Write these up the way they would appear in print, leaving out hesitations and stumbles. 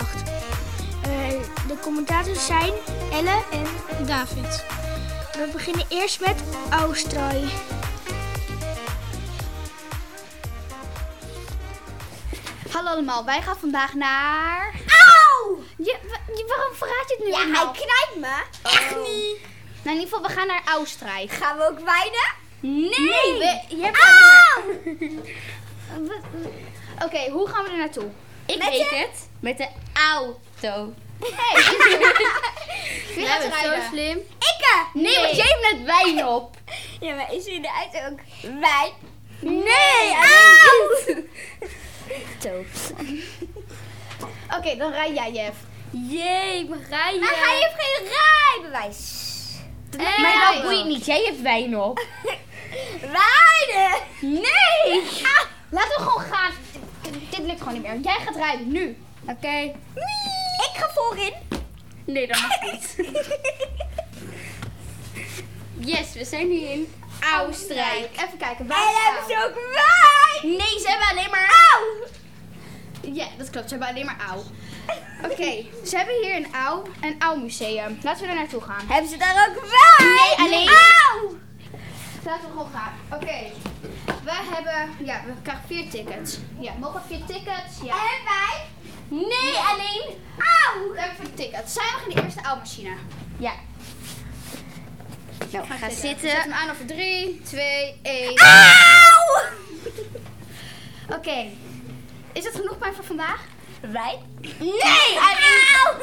8. De commentators zijn Elle en David. We beginnen eerst met Australië. Hallo allemaal, wij gaan vandaag naar... Auw! Waarom verraad je het nu Ja, allemaal? hij knijpt me. Echt niet. Nou, in ieder geval, we gaan naar Oostenrijk. Gaan we ook wijnen? Nee! Je hebt Auw! Oké, hoe gaan we er naartoe? Ik Met weet de- het. Met de auto. Wie gaat er rijden? Zo slim. Nee, want jij hebt net wijn op. Ja, maar is er uit ook wijn? Nee, Auw! Oké, dan rij jij, Jeff. Jee, we rijden. Maar hij heeft geen rijbewijs. Maar dat boeit niet. Jij hebt wijn op. Wijnen! Nee! Laten we gewoon gaan. Dit lukt gewoon niet meer. Jij gaat rijden, nu. Oké. Ik ga voorin. Nee, dat mag niet. Yes, we zijn nu in Oostenrijk. Even kijken, En waar hebben staan ze ook wijn? Nee, ze hebben alleen maar... Auw! Ja, dat klopt. Ze hebben alleen maar auw. Oké, ze hebben hier een auw museum. Laten we er naartoe gaan. Hebben ze daar ook wijn? Nee, alleen... Auw! Laten we gewoon gaan. Oké. We krijgen 4 tickets. Ja, mogen we 4 tickets? Ja. En wij? Nee, alleen... Auw! We hebben 4 tickets. Zijn we in de eerste auwmachine? Ja. Nou, ga zitten. Zet hem aan over 3, 2, 1. Auw! Oké. Is het genoeg pijn voor vandaag? Wijn? Nee, Auw!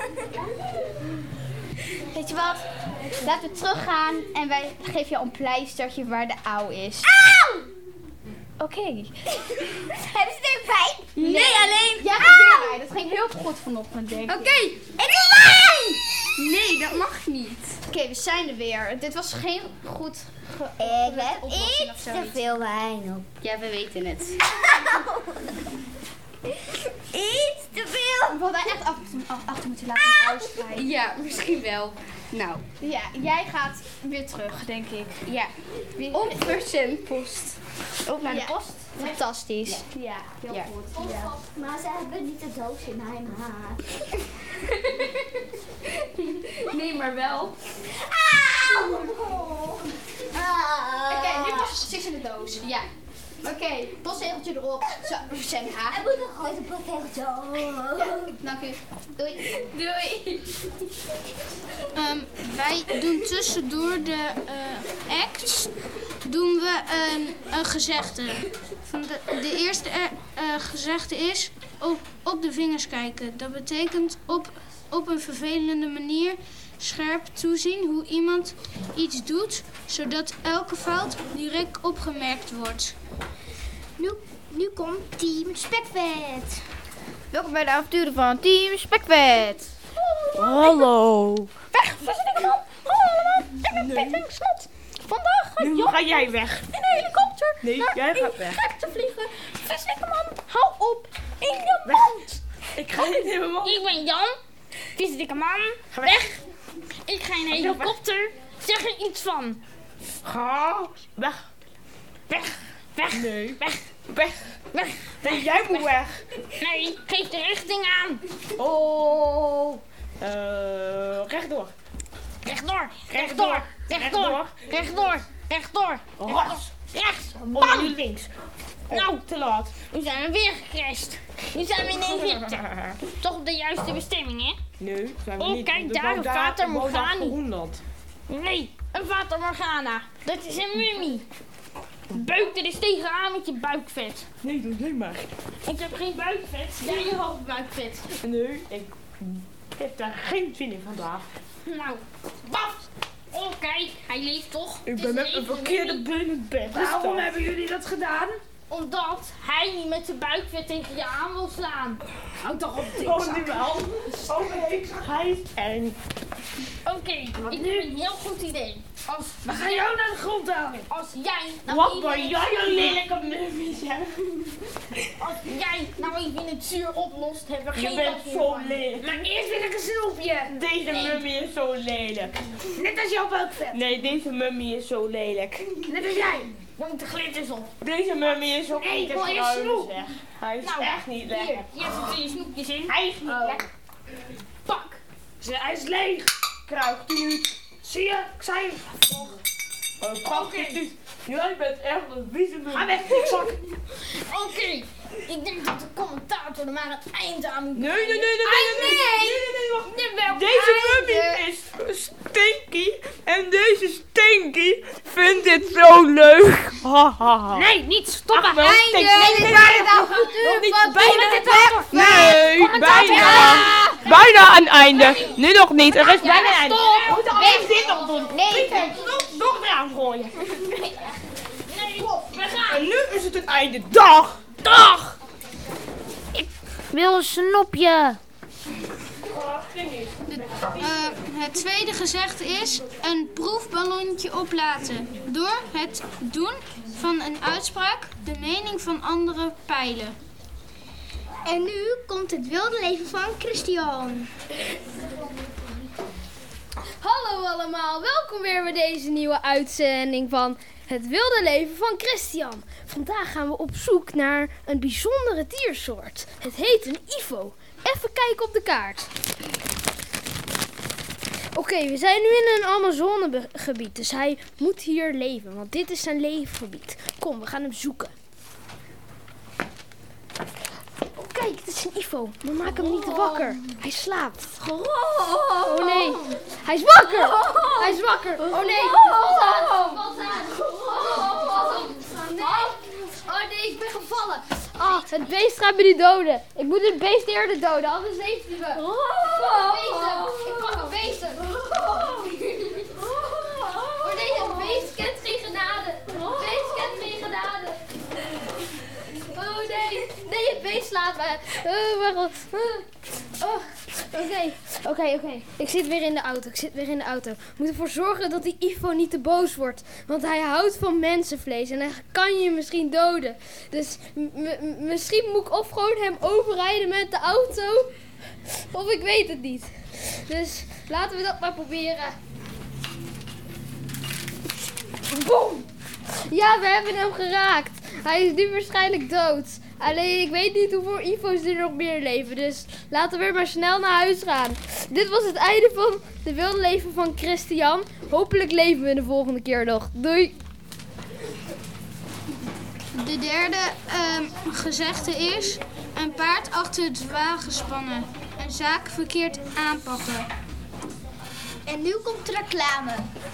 Weet je wat? Laten we teruggaan en wij geven jou een pleistertje waar de auw is. Auw! Oké. Hebben ze er wijn? Nee, alleen... Jij gaat weer rijden. Dat ging heel goed vanochtend, denk ik. Oké. Ik wil wijn! Nee, dat mag niet. Oké, we zijn er weer. Dit was geen goed Ik heb oplossing of iets te zoiets. veel wijn op. Ja, we weten het. Iets te veel. We hadden echt achter moeten laten in Oostenrijk. Ja, misschien wel. Nou, Ja, jij gaat weer terug, denk ik. ja. Op verzendpost. Ook naar de Ja. post. Fantastisch. Ja. Heel Ja. goed. Ja. Maar ze hebben niet de doos in mijn haar. Nee, maar wel. Auw! Oké, nu pas precies in de doos. Ja. Oké, postzegeltje erop. Zo, verzend haar. Hij moet een grote potato. Dank u. Doei. Doei. Wij doen tussendoor de acts doen we een gezegde. De eerste gezegde is op de vingers kijken. Dat betekent op een vervelende manier scherp toezien hoe iemand iets doet, zodat elke fout direct opgemerkt wordt. Nu komt Team Spekvet. Welkom bij de avonturen van Team Spekvet. Hallo. Weg, verstikkerman. Hallo allemaal. Ik ben Peter Snot. Vandaag Nu ga jij weg. in een helikopter Nee, jij gaat weg. gek te vliegen. Verstikkerman, hou op in je mond. Ik ga niet helemaal. Ik ben Jan. Visdikkerman. Weg. Ik ga in een helikopter. Zeg er iets van. Ga weg. Weg. Weg. Nee. Weg. Weg. Weg. Nee, jij moet weg. Nee, geef de richting aan. Oh. Rechtdoor. Rechtdoor. Rechtdoor. Rechtdoor. Rechtdoor. Rechtdoor. Rechts. Rechts. Oh, nu links. Oh, Nou. te laat. Nu zijn we weer gecrashed. Nu zijn we in Egypte. Toch op de juiste bestemming, hè? Nee, zijn we Oh, niet. kijk We daar, wouden een Fata we wouden Morgana. Groenland. Nee, een Fata Morgana. Dat is een mummie. Beuk er eens tegenaan met je buikvet. Nee, doe nee maar. Ik heb geen buikvet. Jij je half buikvet. Nee, ik heb daar geen zin in vandaag. Nou, baf. Oh, kijk, hij leeft toch? Ik Het ben is met een een echte verkeerde mummie. been in het bed. Waarom hebben jullie dat gedaan? Omdat hij niet met zijn buikvet tegen je aan wil slaan. Houd toch op, Oh, nu wel. Oh nee, hij is eng. Oké, ik heb een heel goed idee. We gaan jou naar de grond halen. Als jij nou Wat even- ben jij een lelijke mummie, zeg. Als jij nou even het zuur oplost, hebben we Je geen bent last meer zo van je. lelijk. Maar eerst wil ik een snoepje. Deze Nee. mummie is zo lelijk. Net als jouw buikvet. Nee, deze mummie is zo lelijk. Net als jij. Er moeten glitters op. Deze mummie is zo Nee, ik niet wil te eerst kruiden, snoep. zeg. Hij is Nou, echt niet Hier, lekker. hier zitten je snoepjes in. Hij is niet lekker. Pak. Hij is leeg. Kruigt u niet. Zie je? Ik zei het. Pak het niet. Jij bent echt een wiezeman. Ga weg, dikzak. Oké, ik denk dat de commentator er maar een eind aan moet Nee, brengen. wacht. Deze mummie is Stinky en deze Stinky vindt dit zo leuk. Nee, niet stoppen. Ach, wel, Stinky. Nee, bijna. Bijna een einde. Nu nog niet, er is bijna een einde. Stop. We moeten alleen dit nog doen. Nee. Nog eraan gooien. Nee, we gaan. En nu is het einde. Dag. Dag. Ik wil een snopje. Het tweede gezegde is een proefballonnetje oplaten. Door het doen van een uitspraak de mening van anderen peilen. En nu komt het wilde leven van Christian. Hallo allemaal, welkom weer bij deze nieuwe uitzending van Het Wilde Leven van Christian. Vandaag gaan we op zoek naar een bijzondere diersoort. Het heet een Ivo. Even kijken op de kaart. Oké, we zijn nu in een Amazonegebied, dus hij moet hier leven, want dit is zijn leefgebied. Kom, we gaan hem zoeken. Oh, kijk, het is een Ivo. We maken hem niet wakker. Hij slaapt. Oh nee, hij is wakker. Hij is wakker. Oh nee. Oh nee, ik ben gevallen. Oh, het beest gaat me nu doden. Ik moet het beest eerder doden, anders heeft hij me. Ik pak een beest. Oh nee, het beest kent geen genade. Het beest kent geen genade. Oh nee, nee, het beest slaat me. Oh, mijn god. Oké. Ik zit weer in de auto. We moeten ervoor zorgen dat die Ivo niet te boos wordt. Want hij houdt van mensenvlees en hij kan je misschien doden. Dus misschien moet ik of gewoon hem overrijden met de auto. Of ik weet het niet. Dus laten we dat maar proberen. Boom! Ja, we hebben hem geraakt. Hij is nu waarschijnlijk dood. Alleen ik weet niet hoeveel Ivo's er nog meer leven. Dus laten we maar snel naar huis gaan. Dit was het einde van Het Wilde Leven van Christian. Hopelijk leven we de volgende keer nog. Doei! De derde gezegde is een paard achter het wagen spannen. Een zaak verkeerd aanpakken. En nu komt de reclame.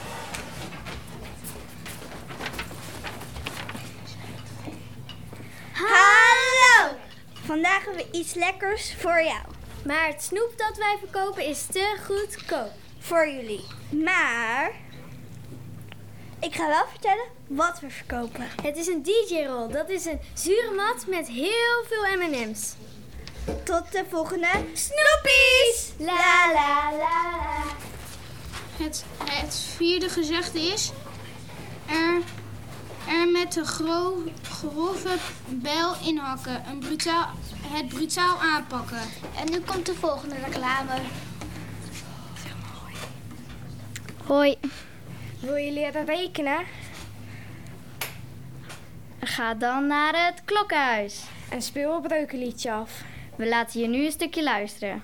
Hallo! Vandaag hebben we iets lekkers voor jou. Maar het snoep dat wij verkopen is te goedkoop voor jullie. Maar ik ga wel vertellen wat we verkopen. Het is een DJ-rol. Dat is een zure mat met heel veel M&M's. Tot de volgende Snoepies! La la la la. Het vierde gezegde is er met de grove bijl inhakken. Het brutaal aanpakken. En nu komt de volgende reclame. Hoi. Wil je leren rekenen? Ga dan naar het klokkenhuis. En speel een breukenliedje af. We laten je nu een stukje luisteren.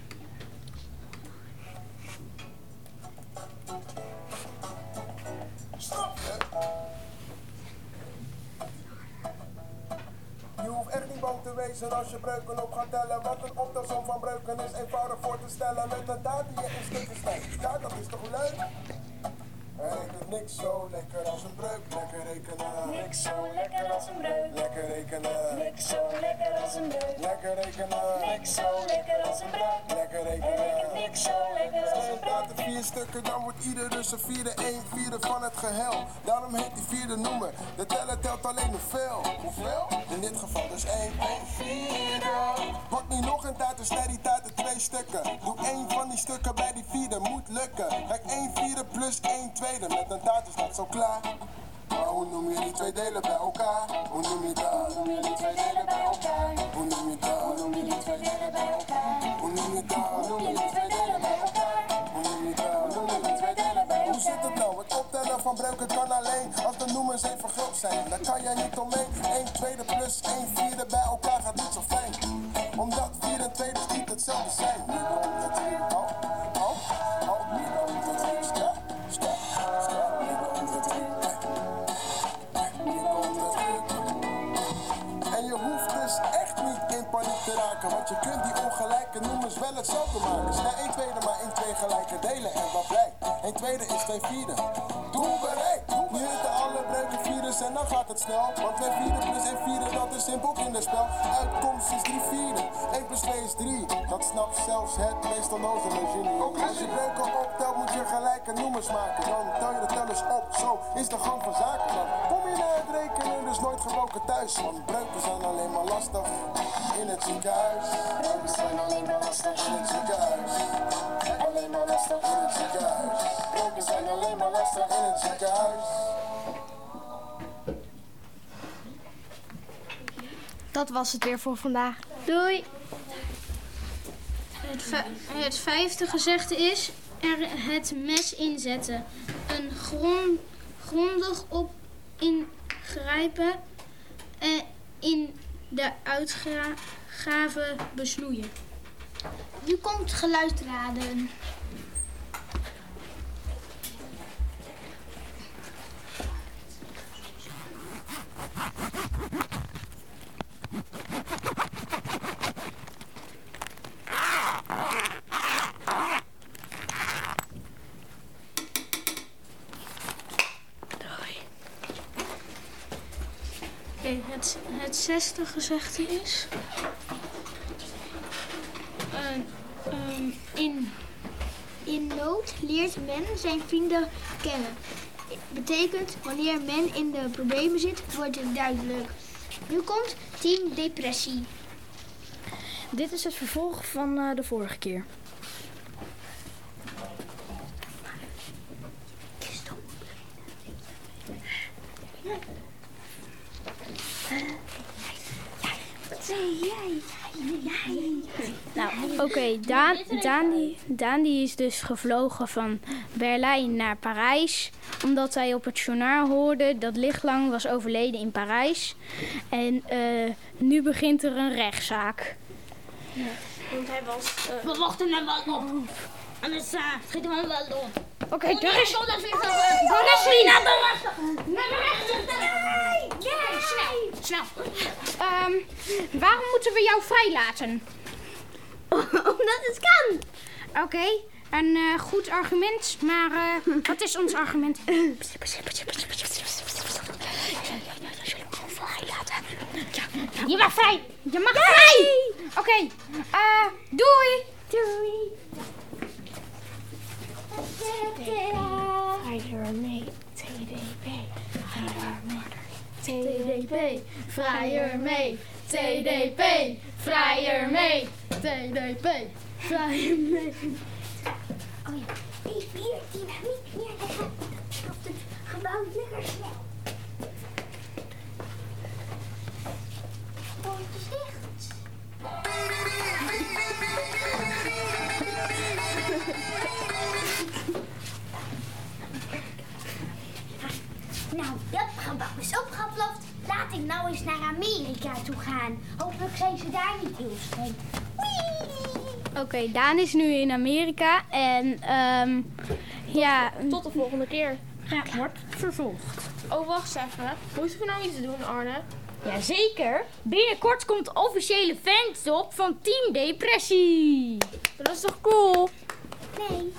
Je hoeft echt niet bang te wezen als je breuken op gaat tellen. Want een optelsom van breuken is eenvoudig voor te stellen. Met een taart die je in stukken snijdt. Ja, dat is toch leuk? Er rekent niks zo lekker als een breuk. Lekker rekenen. Niks zo lekker als een breuk. Lekker rekenen. Niks zo lekker als een breuk. Lekker rekenen. Niks zo lekker als een breuk. Lekker rekenen. Niks zo lekker als een breuk. Laten 4 stukken, dan wordt ieder dus een vierde. 1/4 van het geheel. Daarom heet die vierde noemer. De teller telt alleen hoeveel. Hoeveel? In dit geval dus 1/4. Pak nu nog een taart, dus snij die taart in 2 stukken. Doe 1 van die stukken bij die vierde, moet lukken. Kijk, 1/4 plus 1/2. Met een taart is dat zo klaar. Maar hoe noem je die 2 delen bij elkaar? Hoe noem je dat? Hoe noem je die 2 delen bij elkaar? Hoe noem je dat? Hoe noem je die 2 delen bij elkaar? Hoe noem je dat? Hoe noem je die 2 delen bij elkaar? Hoe noem je dat? Hoe noem je die 2 delen bij elkaar? Hoe zit het nou? Het optellen van breuken kan alleen als de noemers even groot zijn. Daar kan jij niet omheen. 1/2 plus 1/4 bij elkaar gaat niet zo fijn. Omdat 4 en 2 dus niet hetzelfde zijn. Nu komt het weer. Nu komt het weer. Stop. Nu komt het weer. Nu komt het weer. En je hoeft dus echt niet in paniek te raken. Want je kunt die ongelijke nummers wel hetzelfde maken. Snij 1 tweede maar in 2 gelijke delen. En wat blijkt? 1 tweede is 2 vierde. Doel bereikt. Nu hitten alle breuken vierders en dan gaat het snel. Want 2 vierde plus 1 vierde, dat is simpel kinderspel. Uitkomst is 3 vierde. 1 plus 2 is 3. Dat snapt zelfs het meestal nozele genie. Als je breuken optelt moet je gelijke nummers maken. Dan tel je de tellers op. Zo is de gang van zaken. Dan kom je naar het rekenen dus nooit gebroken thuis. Want breuken zijn alleen maar lastig in het ziekenhuis. Breuken zijn alleen maar lastig in het ziekenhuis. Alleen maar lastig in het ziekenhuis. Breuken zijn alleen maar lastig in het ziekenhuis. Dat was het weer voor vandaag. Doei! Het 5e gezegde is er het mes inzetten. Een grondig op ingrijpen en in de uitgave besnoeien. Nu komt geluidsraden. Het 6e gezegde is In nood leert men zijn vrienden kennen. Betekent, wanneer men in de problemen zit, wordt het duidelijk. Nu komt team depressie. Dit is het vervolg van de vorige keer. Nou, oké, Daan die is dus gevlogen van Berlijn naar Parijs. Omdat hij op het journaal hoorde dat Lichtlang was overleden in Parijs. En nu begint er een rechtszaak. Ja, want hij was... We wachten hem wel op. Anders schieten we hem wel door. Oké, er is... Naar de rechter! Snel. Waarom moeten we jou vrijlaten? Omdat het kan. Oké, een goed argument, maar wat is ons argument? Je mag vrij! Je mag vrij! Oké, doei! Doei! Vrijer mee, TDP. TDP, vrijer mee. TDP, vrijer mee. TDP, vrijer mee. Oh ja, die 14 niet meer. Dan gaat het gebouw lekker snel. Poortjes dicht. Nou, dat gebouw is opgeploft. Laat ik nou eens naar Amerika toe gaan. Hopelijk zijn ze daar niet heel streng. Oké, Daan is nu in Amerika en ja... Tot de volgende keer. Ja, wordt vervolgd. Oh, wacht even. Moeten we nou iets doen, Arne? Jazeker. Binnenkort komt de officiële fanclub van Team Depressie. Dat is toch cool? Nee.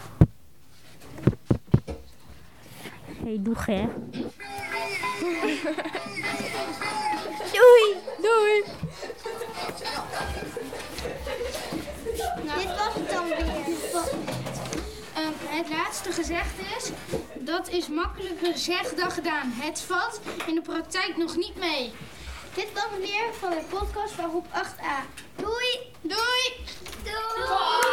Hey, doeg hè. Doei. Doei. Nou, dit was het dan weer. Het laatste gezegde is, dat is makkelijker gezegd dan gedaan. Het valt in de praktijk nog niet mee. Dit was het weer van de podcast van groep 8a. Doei. Doei! Doei.